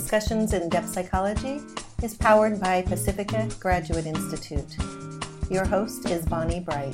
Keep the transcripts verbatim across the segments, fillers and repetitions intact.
Discussions in Depth Psychology is powered by Pacifica Graduate Institute. Your host is Bonnie Bright.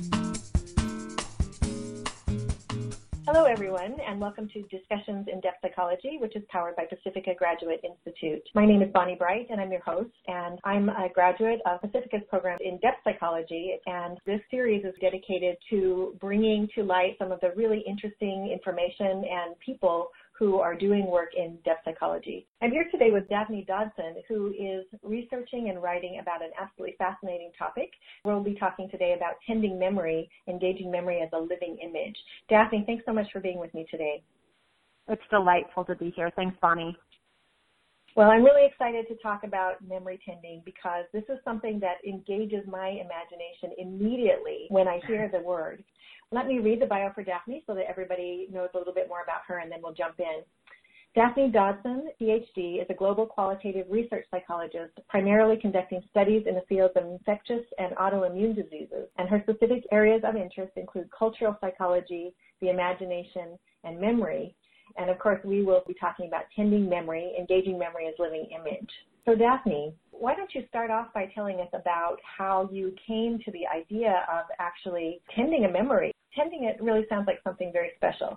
Hello, everyone, and welcome to Discussions in Depth Psychology, which is powered by Pacifica Graduate Institute. My name is Bonnie Bright, and I'm your host, and I'm a graduate of Pacifica's program in Depth Psychology, and this series is dedicated to bringing to light some of the really interesting information and people who are doing work in depth psychology. I'm here today with Daphne Dodson, who is researching and writing about an absolutely fascinating topic. We'll be talking today about tending memory, engaging memory as a living image. Daphne, thanks so much for being with me today. It's delightful to be here. Thanks, Bonnie. Well, I'm really excited to talk about memory tending because this is something that engages my imagination immediately when I hear the word. Let me read the bio for Daphne so that everybody knows a little bit more about her, and then we'll jump in. Daphne Dodson, P H D, is a global qualitative research psychologist, primarily conducting studies in the fields of infectious and autoimmune diseases, and her specific areas of interest include cultural psychology, the imagination, and memory. And of course, we will be talking about tending memory, engaging memory as living image. So Daphne, why don't you start off by telling us about how you came to the idea of actually tending a memory? Tending it really sounds like something very special.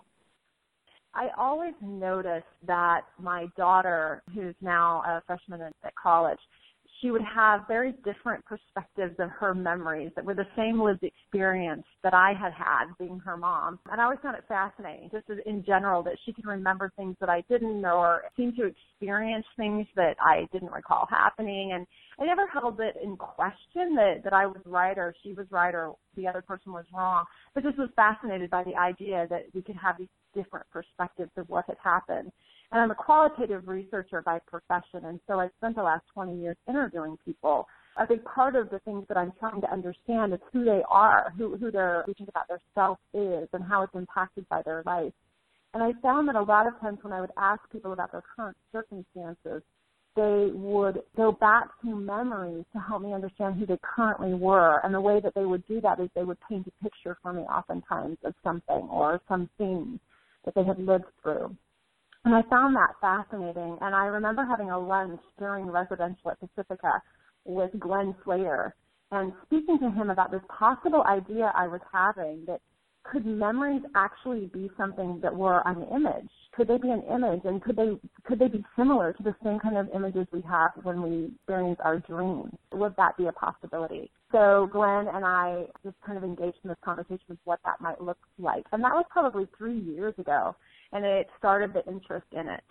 I always noticed that my daughter, who's now a freshman at college, she would have very different perspectives of her memories that were the same lived experience that I had had being her mom. And I always found it fascinating, just as in general, that she can remember things that I didn't or seem to experience things that I didn't recall happening. And I never held it in question that, that I was right or she was right or the other person was wrong, but just was fascinated by the idea that we could have these different perspectives of what had happened. And I'm a qualitative researcher by profession, and so I've spent the last twenty years interviewing people. I think part of the things that I'm trying to understand is who they are, who, who their thinking about their self is, and how it's impacted by their life. And I found that a lot of times when I would ask people about their current circumstances, they would go back to memories to help me understand who they currently were. And the way that they would do that is they would paint a picture for me oftentimes of something or something that they had lived through. And I found that fascinating. And I remember having a lunch during residential at Pacifica with Glenn Slater and speaking to him about this possible idea I was having that could memories actually be something that were an image? Could they be an image? And could they could they be similar to the same kind of images we have when we experience our dreams? Would that be a possibility? So Glenn and I just kind of engaged in this conversation with what that might look like. And that was probably three years ago, and it started the interest in it.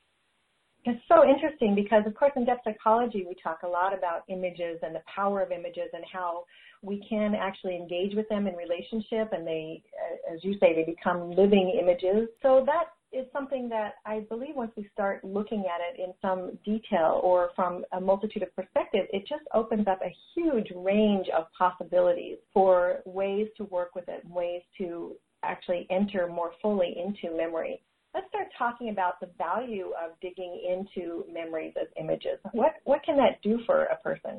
It's so interesting because, of course, in depth psychology, we talk a lot about images and the power of images and how we can actually engage with them in relationship, and they, as you say, they become living images. So that is something that I believe once we start looking at it in some detail or from a multitude of perspectives, it just opens up a huge range of possibilities for ways to work with it, ways to actually enter more fully into memory. Let's start talking about the value of digging into memories as images. What what can that do for a person?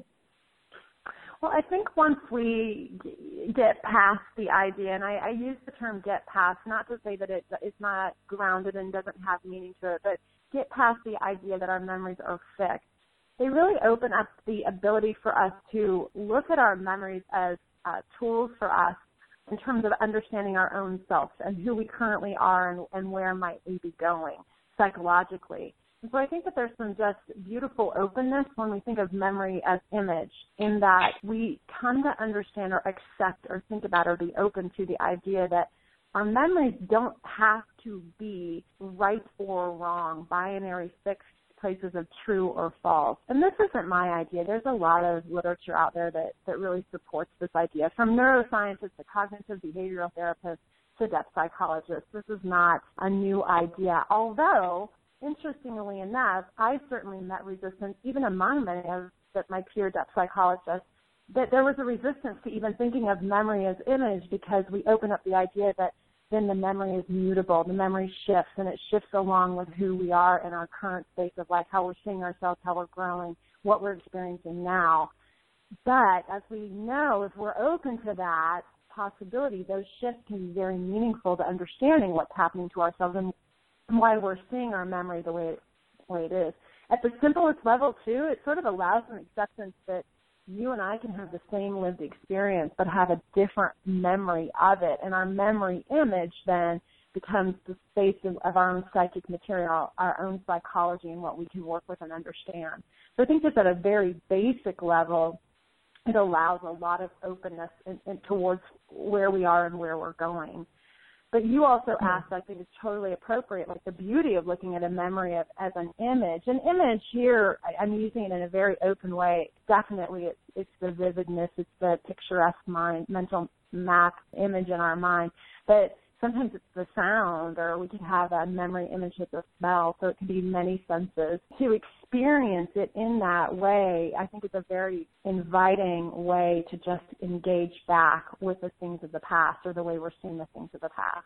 Well, I think once we get past the idea, and I, I use the term get past, not to say that it, it's not grounded and doesn't have meaning to it, but get past the idea that our memories are fixed. They really open up the ability for us to look at our memories as uh, tools for us in terms of understanding our own selves and who we currently are and, and where might we be going psychologically. And so I think that there's some just beautiful openness when we think of memory as image, in that we come to understand or accept or think about or be open to the idea that our memories don't have to be right or wrong, binary fixed places of true or false. And this isn't my idea. There's a lot of literature out there that, that really supports this idea, from neuroscientists to cognitive behavioral therapists to depth psychologists. This is not a new idea, although, interestingly enough, I certainly met resistance, even among many of my peer depth psychologists, that there was a resistance to even thinking of memory as image because we open up the idea that then the memory is mutable, the memory shifts, and it shifts along with who we are in our current state of life, how we're seeing ourselves, how we're growing, what we're experiencing now. But as we know, if we're open to that possibility, those shifts can be very meaningful to understanding what's happening to ourselves and why we're seeing our memory the way it, way it is. at the simplest level, too, it sort of allows an acceptance that you and I can have the same lived experience but have a different memory of it. And our memory image then becomes the space of, of our own psychic material, our own psychology, and what we can work with and understand. So I think just at a very basic level, it allows a lot of openness in, in, towards where we are and where we're going. But you also asked, I think it's totally appropriate, like the beauty of looking at a memory of, as an image. An image here, I, I'm using it in a very open way. Definitely it's, it's the vividness, it's the picturesque mind, mental map image in our mind. But sometimes it's the sound, or we can have a memory image with the smell, so it can be many senses. To experience it in that way, I think it's a very inviting way to just engage back with the things of the past, or the way we're seeing the things of the past.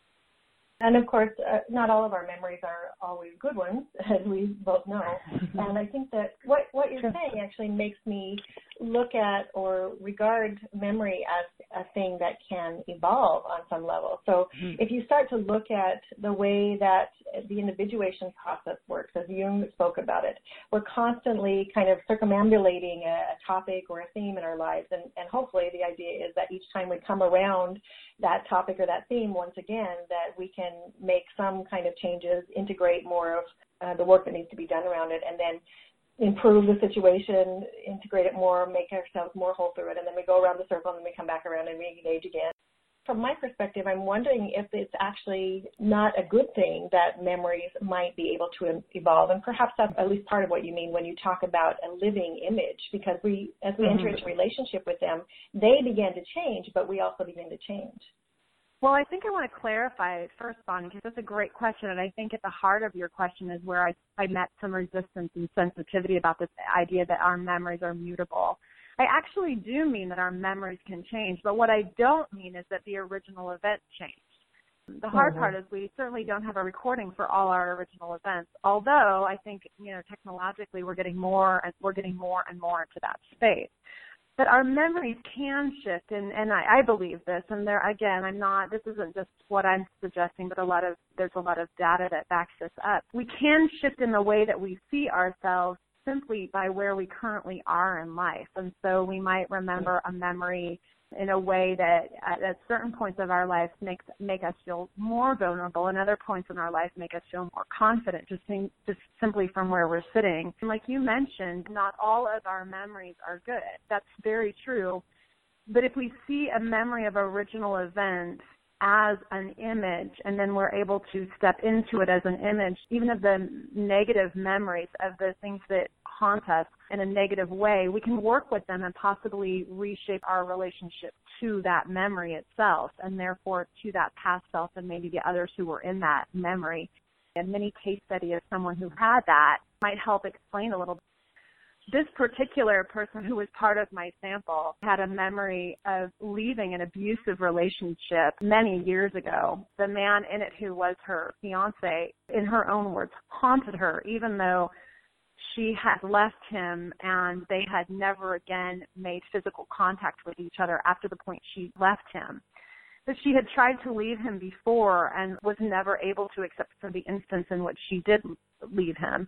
And of course, uh, not all of our memories are always good ones, as we both know. And I think that what, what you're saying actually makes me look at or regard memory as a thing that can evolve on some level. So mm-hmm. if you start to look at the way that the individuation process works, as Jung spoke about it, we're constantly kind of circumambulating a, a topic or a theme in our lives. And, and hopefully the idea is that each time we come around that topic or that theme once again, that we can make some kind of changes, integrate more of uh, the work that needs to be done around it, and then improve the situation, integrate it more, make ourselves more whole through it, and then we go around the circle and then we come back around and re-engage again. From my perspective, I'm wondering if it's actually not a good thing that memories might be able to evolve, and perhaps that's at least part of what you mean when you talk about a living image, because we, as we mm-hmm. enter into a relationship with them, they begin to change, but we also begin to change. Well, I think I want to clarify first, Bonnie, because that's a great question, and I think at the heart of your question is where I, I met some resistance and sensitivity about this idea that our memories are mutable. I actually do mean that our memories can change, but what I don't mean is that the original event changed. The hard mm-hmm. part is we certainly don't have a recording for all our original events, although I think, you know, technologically we're getting more and we're getting more and more into that space. But our memories can shift, and, and I, I believe this, and there, again, I'm not, this isn't just what I'm suggesting, but a lot of, there's a lot of data that backs this up. We can shift in the way that we see ourselves simply by where we currently are in life. And so we might remember a memory in a way that at, at certain points of our life makes make us feel more vulnerable, and other points in our life make us feel more confident, just, think, just simply from where we're sitting. And like you mentioned, not all of our memories are good. That's very true. But if we see a memory of original event as an image, and then we're able to step into it as an image, even of the negative memories of the things that haunt us in a negative way, we can work with them and possibly reshape our relationship to that memory itself, and therefore to that past self and maybe the others who were in that memory. A mini case study of someone who had that might help explain a little bit. This particular person who was part of my sample had a memory of leaving an abusive relationship many years ago. The man in it, who was her fiance, in her own words, haunted her, even though she had left him and they had never again made physical contact with each other after the point she left him. But she had tried to leave him before and was never able to, except for the instance in which she did leave him.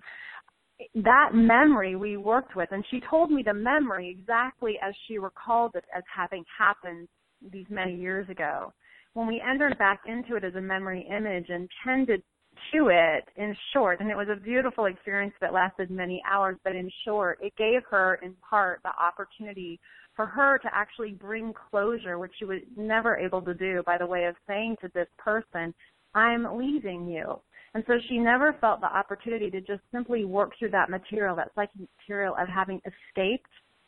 That memory we worked with, and she told me the memory exactly as she recalled it as having happened these many years ago. When we entered back into it as a memory image and tended to it, in short, and it was a beautiful experience that lasted many hours, but in short, it gave her, in part, the opportunity for her to actually bring closure, which she was never able to do, by the way of saying to this person, I'm leaving you. And so she never felt the opportunity to just simply work through that material, that psychic material of having escaped,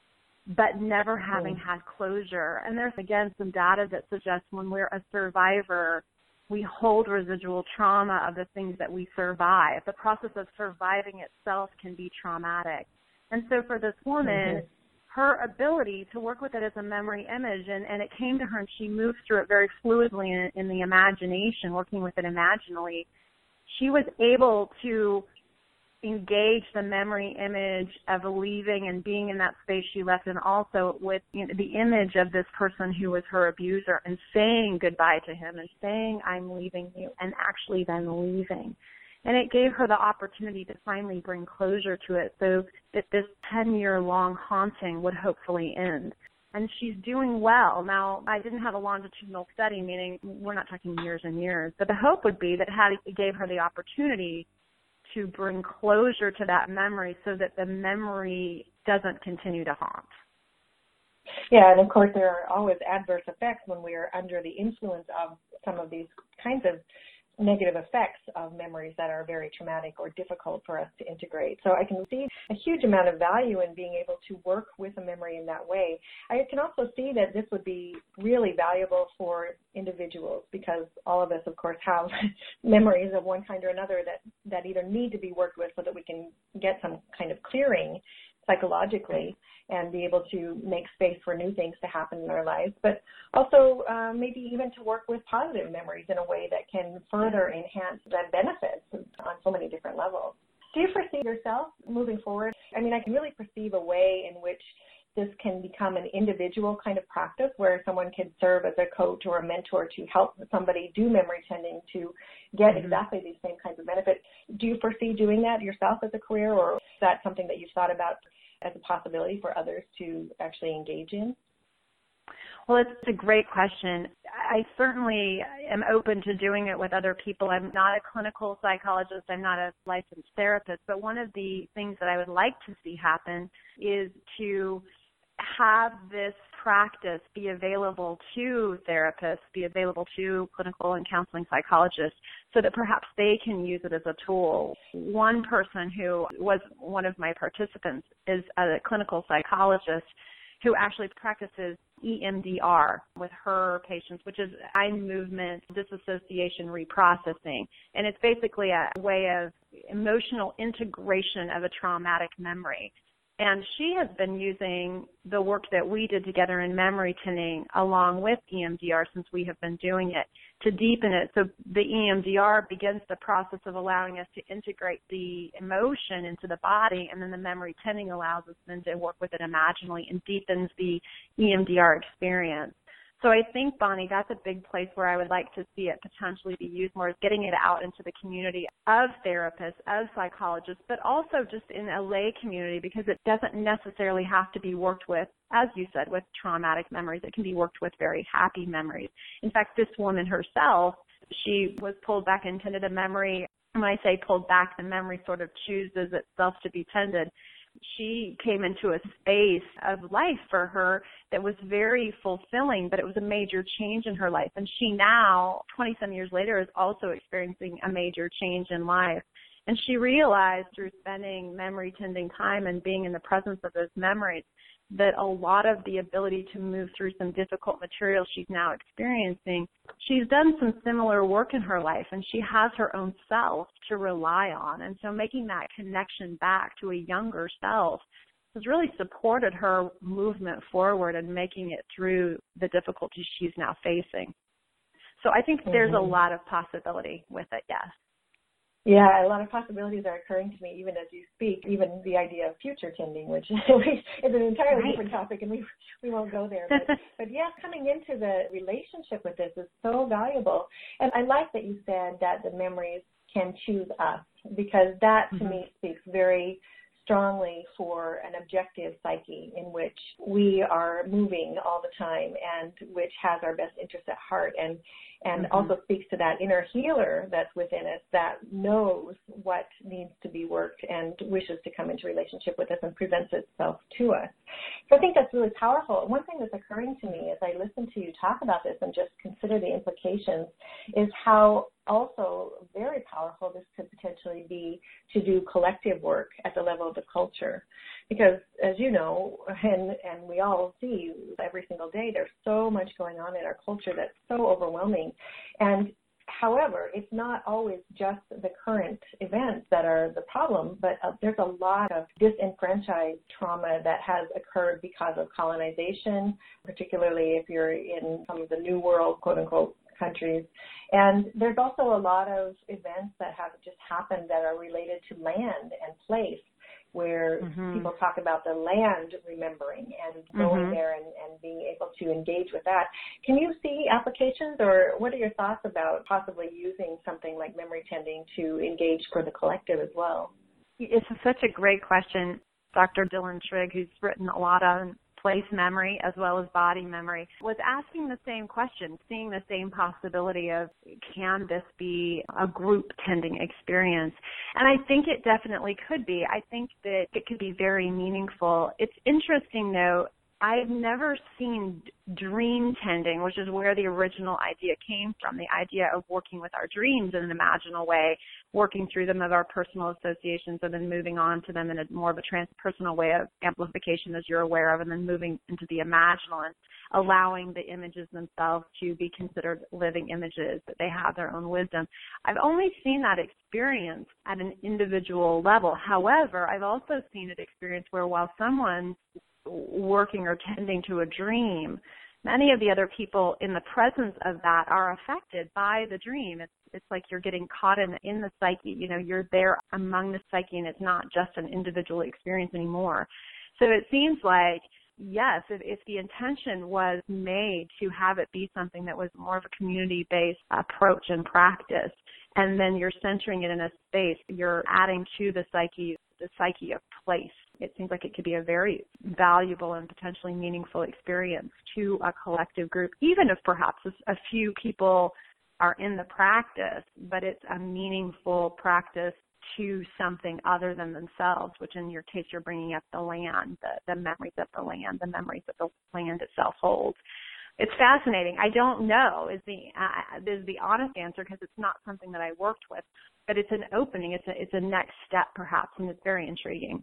but never having had closure. And there's, again, some data that suggests when we're a survivor, we hold residual trauma of the things that we survive. The process of surviving itself can be traumatic. And so for this woman, mm-hmm. her ability to work with it as a memory image, and, and it came to her and she moved through it very fluidly in, in the imagination, working with it imaginally, she was able to engage the memory image of leaving and being in that space she left, and also with, you know, the image of this person who was her abuser, and saying goodbye to him and saying, I'm leaving you, and actually then leaving. And it gave her the opportunity to finally bring closure to it so that this ten-year-long haunting would hopefully end. And she's doing well. Now, I didn't have a longitudinal study, meaning we're not talking years and years, but the hope would be that had it gave her the opportunity to bring closure to that memory so that the memory doesn't continue to haunt. Yeah, and of course there are always adverse effects when we are under the influence of some of these kinds of negative effects of memories that are very traumatic or difficult for us to integrate. So I can see a huge amount of value in being able to work with a memory in that way. I can also see that this would be really valuable for individuals because all of us, of course, have memories of one kind or another that, that either need to be worked with so that we can get some kind of clearing psychologically and be able to make space for new things to happen in our lives, but also uh, maybe even to work with positive memories in a way that can further enhance the benefits on so many different levels. Do you foresee yourself moving forward? I mean, I can really perceive a way in which this can become an individual kind of practice where someone can serve as a coach or a mentor to help somebody do memory tending to get mm-hmm. exactly these same kinds of benefits. Do you foresee doing that yourself as a career, or is that something that you've thought about as a possibility for others to actually engage in? Well, it's a great question. I certainly am open to doing it with other people. I'm not a clinical psychologist. I'm not a licensed therapist. But one of the things that I would like to see happen is to have this practice be available to therapists, be available to clinical and counseling psychologists, so that perhaps they can use it as a tool. One person who was one of my participants is a clinical psychologist who actually practices E M D R with her patients, which is eye movement disassociation reprocessing. And it's basically a way of emotional integration of a traumatic memory. And she has been using the work that we did together in memory tending along with E M D R since we have been doing it to deepen it. So the E M D R begins the process of allowing us to integrate the emotion into the body, and then the memory tending allows us then to work with it imaginally and deepens the E M D R experience. So I think, Bonnie, that's a big place where I would like to see it potentially be used more, is getting it out into the community of therapists, of psychologists, but also just in a lay community, because it doesn't necessarily have to be worked with, as you said, with traumatic memories. It can be worked with very happy memories. In fact, this woman herself, she was pulled back and tended a memory. When I say pulled back, the memory sort of chooses itself to be tended. She came into a space of life for her that was very fulfilling, but it was a major change in her life. And she now, twenty-some years later, is also experiencing a major change in life. And she realized through spending memory tending time and being in the presence of those memories that a lot of the ability to move through some difficult material she's now experiencing, she's done some similar work in her life, and she has her own self to rely on. And so making that connection back to a younger self has really supported her movement forward and making it through the difficulties she's now facing. So I think mm-hmm. there's a lot of possibility with it, yes. Yeah, a lot of possibilities are occurring to me even as you speak, even the idea of future tending, which is an entirely right. different topic, and we we won't go there. But, but yeah, coming into the relationship with this is so valuable. And I like that you said that the memories can choose us, because that to mm-hmm. me speaks very strongly for an objective psyche in which we are moving all the time and which has our best interest at heart, and and mm-hmm. also speaks to that inner healer that's within us that knows what needs to be worked and wishes to come into relationship with us and presents itself to us. So I think that's really powerful. One thing that's occurring to me as I listen to you talk about this and just consider the implications is how also very powerful this could potentially be to do collective work at the level of the culture. Because as you know, and, and we all see every single day, there's so much going on in our culture that's so overwhelming. And however, it's not always just the current events that are the problem, but uh, there's a lot of disenfranchised trauma that has occurred because of colonization, particularly if you're in some of the New World, quote unquote, countries. And there's also a lot of events that have just happened that are related to land and place where mm-hmm. people talk about the land remembering and going mm-hmm. there and, and being able to engage with that. Can you see applications, or what are your thoughts about possibly using something like memory tending to engage for the collective as well? It's such a great question. Doctor Dylan Trigg, who's written a lot on place memory as well as body memory, was asking the same question, seeing the same possibility of, can this be a group tending experience? And I think it definitely could be. I think that it could be very meaningful. It's interesting, though, I've never seen dream tending, which is where the original idea came from, the idea of working with our dreams in an imaginal way, working through them of our personal associations and then moving on to them in a more of a transpersonal way of amplification, as you're aware of, and then moving into the imaginal and allowing the images themselves to be considered living images, that they have their own wisdom. I've only seen that experience at an individual level. However, I've also seen it experience where while someone's working or tending to a dream, many of the other people in the presence of that are affected by the dream. It's it's like you're getting caught in in the psyche. You know, you're there among the psyche, and it's not just an individual experience anymore. So it seems like, yes, if, if the intention was made to have it be something that was more of a community-based approach and practice, and then you're centering it in a space, you're adding to the psyche, the psyche of place. It seems like it could be a very valuable and potentially meaningful experience to a collective group, even if perhaps a few people are in the practice, but it's a meaningful practice to something other than themselves, which in your case you're bringing up the land, the, the memories of the land, the memories that the land itself holds. It's fascinating. I don't know is the uh, is the honest answer, because it's not something that I worked with, but it's an opening. It's a it's a next step perhaps, and it's very intriguing.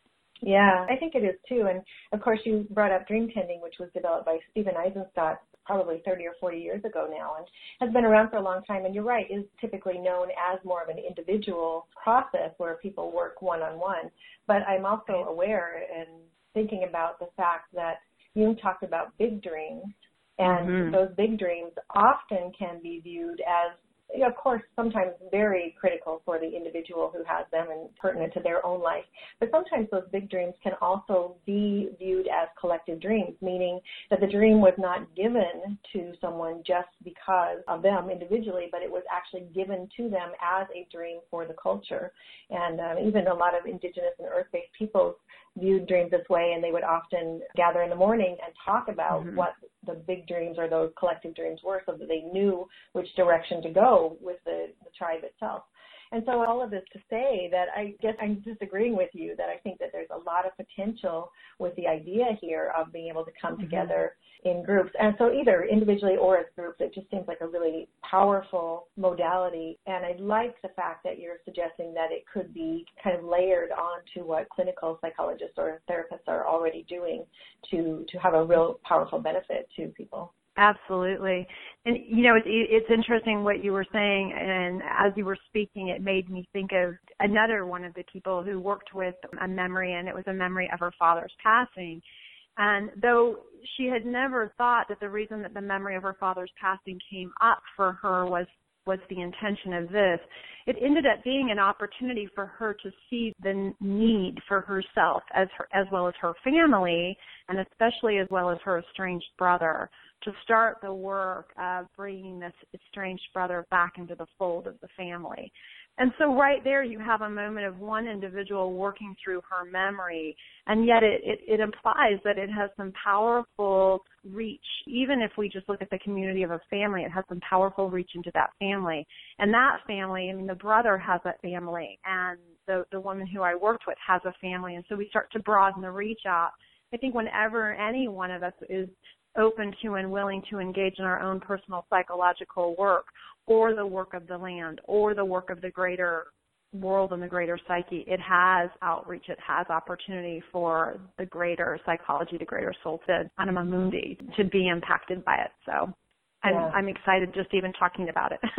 Yeah, I think it is too. And of course, you brought up dream tending, which was developed by Stephen Eisenstadt probably thirty or forty years ago now, and has been around for a long time. And you're right, is typically known as more of an individual process where people work one-on-one. But I'm also aware and thinking about the fact that Jung talked about big dreams, and mm-hmm. those big dreams often can be viewed as, you know, of course, sometimes very critical for the individual who has them and pertinent to their own life. But sometimes those big dreams can also be viewed as collective dreams, meaning that the dream was not given to someone just because of them individually, but it was actually given to them as a dream for the culture. And um, even a lot of indigenous and earth-based peoples viewed dreams this way, and they would often gather in the morning and talk about mm-hmm. what the big dreams or those collective dreams were, so that they knew which direction to go with the, the tribe itself. And so all of this to say that I guess I'm disagreeing with you, that I think that there's a lot of potential with the idea here of being able to come mm-hmm. together in groups. And so either individually or as groups, it just seems like a really powerful modality. And I like the fact that you're suggesting that it could be kind of layered onto what clinical psychologists or therapists are already doing to, to have a real powerful benefit to people. Absolutely. And, you know, it's, it's interesting what you were saying, and as you were speaking, it made me think of another one of the people who worked with a memory, and it was a memory of her father's passing. And though she had never thought that the reason that the memory of her father's passing came up for her was was the intention of this, it ended up being an opportunity for her to see the need for herself as her, as well as her family, and especially as well as her estranged brother, to start the work of bringing this estranged brother back into the fold of the family. And so right there you have a moment of one individual working through her memory, and yet it, it, it implies that it has some powerful reach. Even if we just look at the community of a family, it has some powerful reach into that family. And that family, I mean, the brother has a family, and the, the woman who I worked with has a family, and so we start to broaden the reach out. I think whenever any one of us is open to and willing to engage in our own personal psychological work, or the work of the land, or the work of the greater world and the greater psyche, it has outreach, it has opportunity for the greater psychology, the greater soul, the anima mundi, to be impacted by it. So I'm, yeah. I'm excited just even talking about it.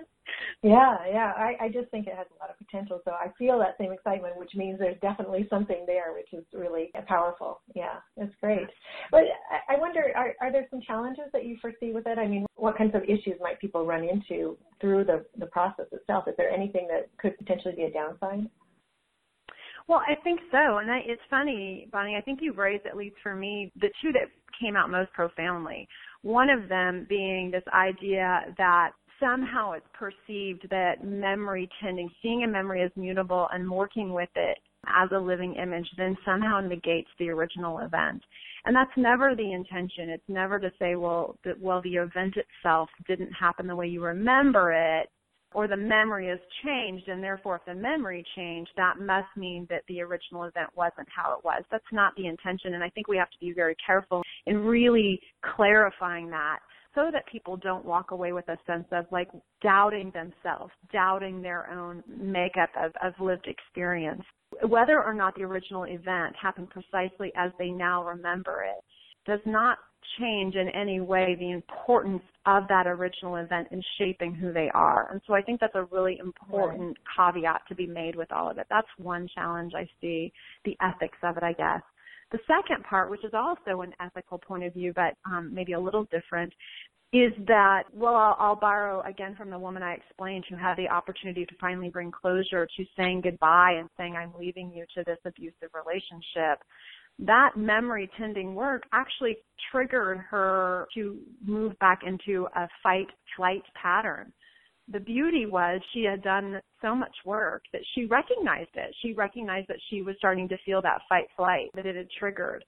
yeah, yeah. I, I just think it has a lot of potential. So I feel that same excitement, which means there's definitely something there, which is really powerful. Yeah, it's great. But I wonder, are, are there some challenges that you foresee with it? I mean, what kinds of issues might people run into through the, the process itself? Is there anything that could potentially be a downside? Well, I think so. And I, it's funny, Bonnie, I think you've raised, at least for me, the two that came out most profoundly. One of them being this idea that somehow it's perceived that memory tending, seeing a memory as mutable and working with it as a living image then somehow negates the original event. And that's never the intention. It's never to say, well, that, well, the event itself didn't happen the way you remember it, or the memory has changed, and therefore if the memory changed, that must mean that the original event wasn't how it was. That's not the intention, and I think we have to be very careful in really clarifying that so that people don't walk away with a sense of like doubting themselves, doubting their own makeup of, of lived experience. Whether or not the original event happened precisely as they now remember it does not change in any way the importance of that original event in shaping who they are. And so I think that's a really important right. caveat to be made with all of it. That's one challenge I see, the ethics of it, I guess. The second part, which is also an ethical point of view, but um, maybe a little different, is that, well, I'll, I'll borrow again from the woman I explained who had the opportunity to finally bring closure to saying goodbye and saying, I'm leaving you to this abusive relationship. That memory tending work actually triggered her to move back into a fight-flight pattern. The beauty was she had done so much work that she recognized it. She recognized that she was starting to feel that fight-flight that it had triggered.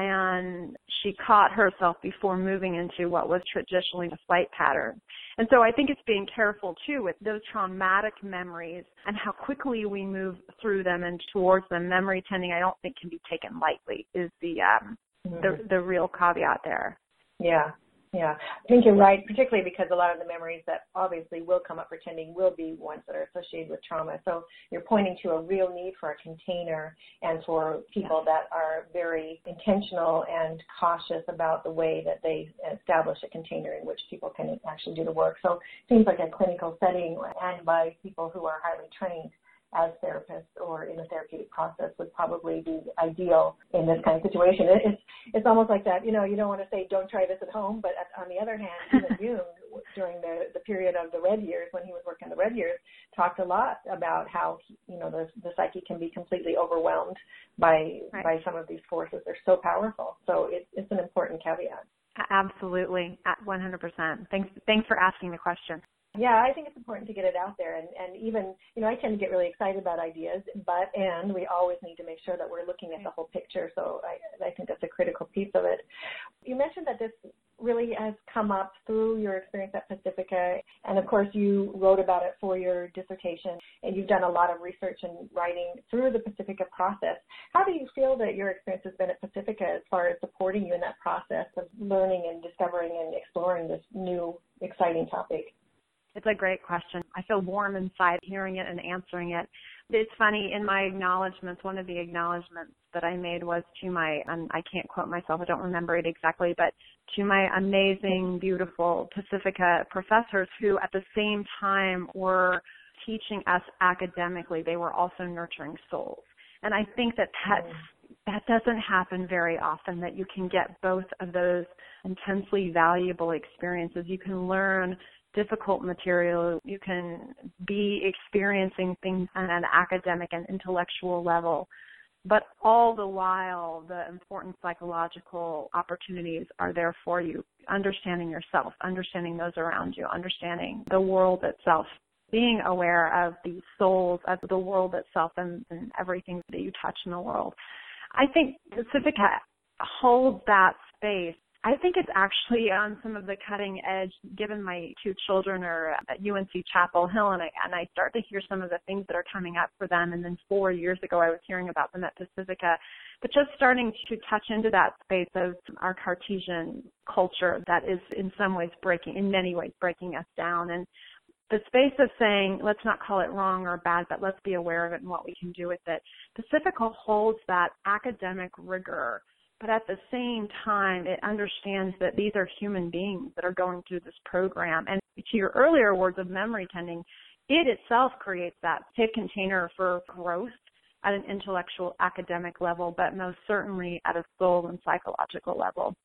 And she caught herself before moving into what was traditionally a flight pattern. And so I think it's being careful, too, with those traumatic memories and how quickly we move through them and towards them. Memory tending, I don't think, can be taken lightly is the um, mm-hmm. the, the real caveat there. Yeah. Yeah, I think you're right, particularly because a lot of the memories that obviously will come up for tending will be ones that are associated with trauma. So you're pointing to a real need for a container and for people yeah. that are very intentional and cautious about the way that they establish a container in which people can actually do the work. So it seems like a clinical setting and by people who are highly trained as therapists or in the therapeutic process would probably be ideal in this kind of situation. It's it's almost like that, you know, you don't want to say don't try this at home, but on the other hand, even Jung, during the, the period of the red years, when he was working the red years, talked a lot about how, you know, the, the psyche can be completely overwhelmed by right. by some of these forces. They're so powerful. So it, it's an important caveat. Absolutely, at one hundred percent. Thanks, thanks for asking the question. Yeah, I think it's important to get it out there. And, and even, you know, I tend to get really excited about ideas, but, and we always need to make sure that we're looking at the whole picture. So I, I think that's a critical piece of it. You mentioned that this really has come up through your experience at Pacifica. And of course, you wrote about it for your dissertation, and you've done a lot of research and writing through the Pacifica process. How do you feel that your experience has been at Pacifica as far as supporting you in that process of learning and discovering and exploring this new, exciting topic? It's a great question. I feel warm inside hearing it and answering it. It's funny, in my acknowledgments, one of the acknowledgments that I made was to my, um, I can't quote myself, I don't remember it exactly, but to my amazing, beautiful Pacifica professors who at the same time were teaching us academically. They were also nurturing souls. And I think that that's, that doesn't happen very often, that you can get both of those intensely valuable experiences. You can learn difficult material, you can be experiencing things on an academic and intellectual level, but all the while the important psychological opportunities are there for you, understanding yourself, understanding those around you, understanding the world itself, being aware of the souls of the world itself and, and everything that you touch in the world. I think Pacifica holds that space. I think it's actually on some of the cutting edge, given my two children are at U N C Chapel Hill, and I, and I start to hear some of the things that are coming up for them. And then four years ago, I was hearing about them at Pacifica. But just starting to touch into that space of our Cartesian culture that is in some ways breaking, in many ways breaking us down. And the space of saying, let's not call it wrong or bad, but let's be aware of it and what we can do with it. Pacifica holds that academic rigor, but at the same time, it understands that these are human beings that are going through this program. And to your earlier words of memory tending, it itself creates that safe container for growth at an intellectual academic level, but most certainly at a soul and psychological level.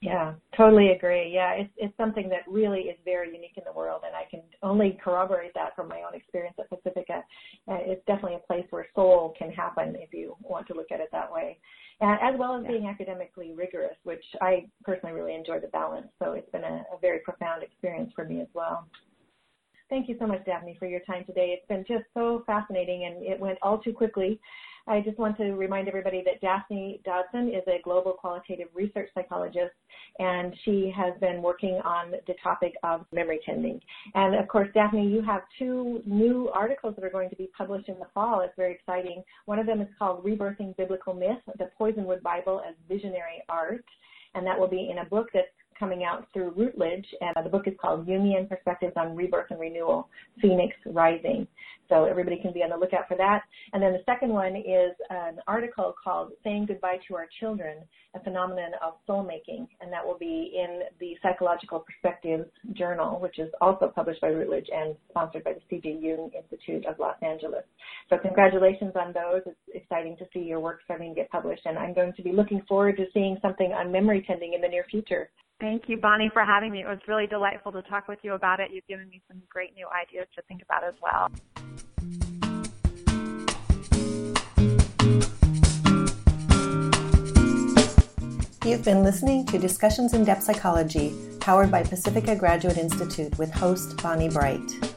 Yeah, totally agree. Yeah, it's it's something that really is very unique in the world, and I can only corroborate that from my own experience at Pacifica. Uh, it's definitely a place where soul can happen if you want to look at it that way, and as well as yeah. being academically rigorous, which I personally really enjoy the balance. So it's been a, a very profound experience for me as well. Thank you so much, Daphne, for your time today. It's been just so fascinating, and it went all too quickly. I just want to remind everybody that Daphne Dodson is a global qualitative research psychologist, and she has been working on the topic of memory tending. And, of course, Daphne, you have two new articles that are going to be published in the fall. It's very exciting. One of them is called Rebirthing Biblical Myth, the Poisonwood Bible as Visionary Art, and that will be in a book that's coming out through Routledge, and the book is called Jungian Perspectives on Rebirth and Renewal, Phoenix Rising. So everybody can be on the lookout for that. And then the second one is an article called Saying Goodbye to Our Children, a Phenomenon of Soul Making, and that will be in the Psychological Perspectives Journal, which is also published by Routledge and sponsored by the C J Jung Institute of Los Angeles. So congratulations on those. It's exciting to see your work starting to get published, and I'm going to be looking forward to seeing something on memory tending in the near future. Thank you, Bonnie, for having me. It was really delightful to talk with you about it. You've given me some great new ideas to think about as well. You've been listening to Discussions in Depth Psychology, powered by Pacifica Graduate Institute with host Bonnie Bright.